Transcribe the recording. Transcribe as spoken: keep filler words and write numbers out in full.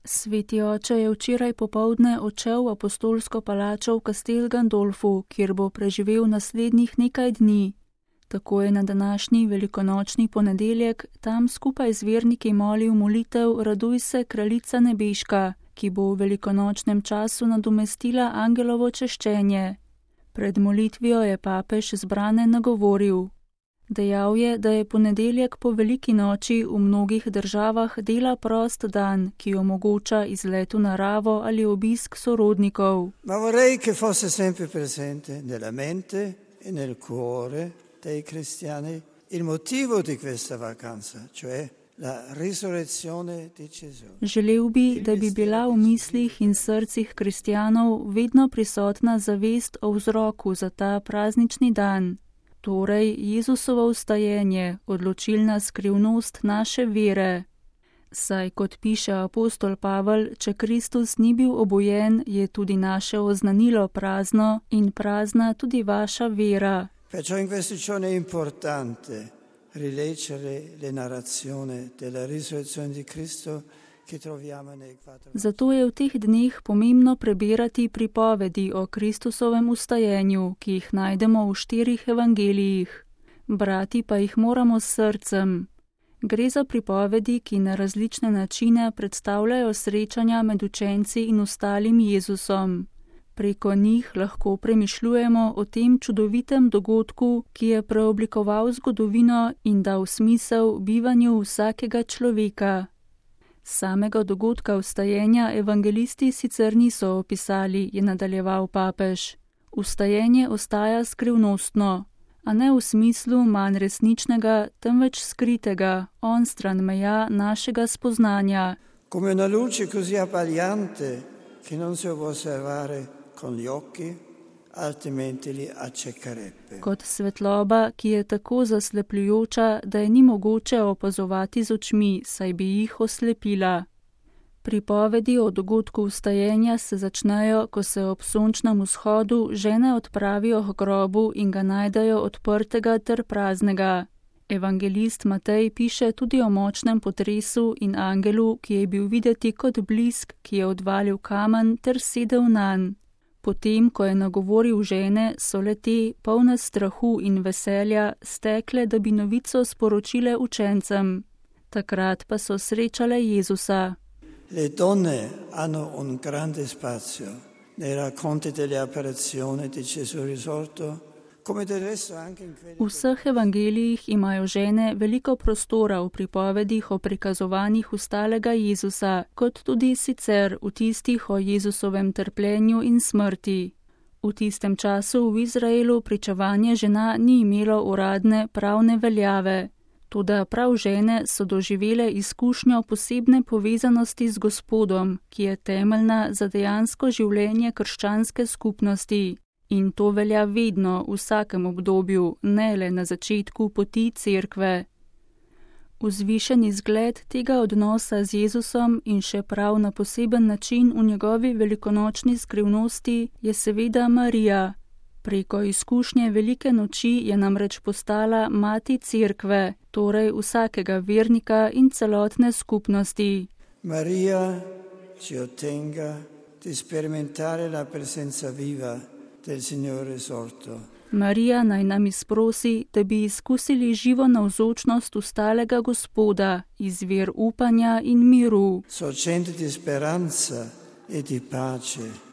Sveti oče je včeraj popoldne odšel v apostolsko palačo v Castel Gandolfu, kjer bo preživel naslednjih nekaj dni. Tako je na današnji velikonočni ponedeljek tam skupaj z verniki molil molitev Raduj se, kraljica nebeška, ki bo v velikonočnem času nadomestila angelovo češčenje. Pred molitvijo je papež zbrane nagovoril. Dejal je, da je ponedeljek po veliki noči v mnogih državah dela prost dan, ki omogoča izlet v naravo ali obisk sorodnikov. Ma vorrei che fosse sempre presente nella mente e nel cuore dei cristiani il motivo di questa vacanza, cioè la risurrezione di Gesù. Želel bi, da bi bila v mislih in srcih kristjanov vedno prisotna zavest o vzroku za ta praznični dan. Torej, Jezusovo vstajenje, odločilna skrivnost naše vere. Saj, kot piše apostol Pavel, če Kristus ni bil obojen, je tudi naše oznanilo prazno in prazna tudi vaša vera. Perciò in questi giorni è importante rileggere le narrazioni della risurrezione di Cristo che troviamo nei quattro. Zato je v teh dneh pomembno prebirati pripovedi o Kristusovem vstajenju, ki jih najdemo v štirih evangelijih. Brati pa jih moramo s srcem. Gre za pripovedi, ki na različne načine predstavljajo srečanja med učenci in ostalim Jezusom. Preko njih lahko premišljujemo o tem čudovitem dogodku, ki je preoblikoval zgodovino in dal smisel bivanju vsakega človeka. Samega dogodka vstajenja evangelisti sicer niso opisali, je nadaljeval papež. Vstajenje ostaja skrivnostno, a ne v smislu manj resničnega, temveč skritega, onstran meja našega spoznanja. Come una luce così abbagliante che non si può osservare con gli occhi, altrimenti li accecherebbe. Kot svetloba, ki je tako zaslepljujoča, da je ni mogoče opazovati z očmi, saj bi jih oslepila. Pripovedi o dogodku vstajenja se začnejo, ko se ob sončnem vzhodu žene odpravijo k grobu in ga najdejo odprtega ter praznega. Evangelist Matej piše tudi o močnem potresu in angelu, ki je bil videti kot blisk, ki je odvalil kamen ter sedel nanj. Potem, ko je nagovoril žene, so le te, polne strahu in veselja, stekle, da bi novico sporočile učencem. Takrat pa so srečale Jezusa. Le donne hanno un grande spazio nei racconti delle apparizioni di Gesù risorto. V vseh evangelijih imajo žene veliko prostora v pripovedih o prikazovanjih ustalega Jezusa, kot tudi sicer v tistih o Jezusovem trpljenju in smrti. V tistem času v Izraelu pričevanje žena ni imelo uradne pravne veljave. Toda prav žene so doživele izkušnjo posebne povezanosti z Gospodom, ki je temeljna za dejansko življenje krščanske skupnosti. In to velja vedno, v vsakem obdobju, ne le na začetku poti cerkve. Vzvišen izgled tega odnosa z Jezusom in še prav na poseben način v njegovi velikonočni skrivnosti je seveda Marija. Preko izkušnje velike noči je namreč postala mati cerkve, torej vsakega vernika in celotne skupnosti. Marija ci ottenga di sperimentare la presenza viva del Signore risorto. Marija naj nam izprosi, da bi izkusili živo navzočnost ustalega Gospoda, izvir upanja in miru. Sorgente di speranza e di pace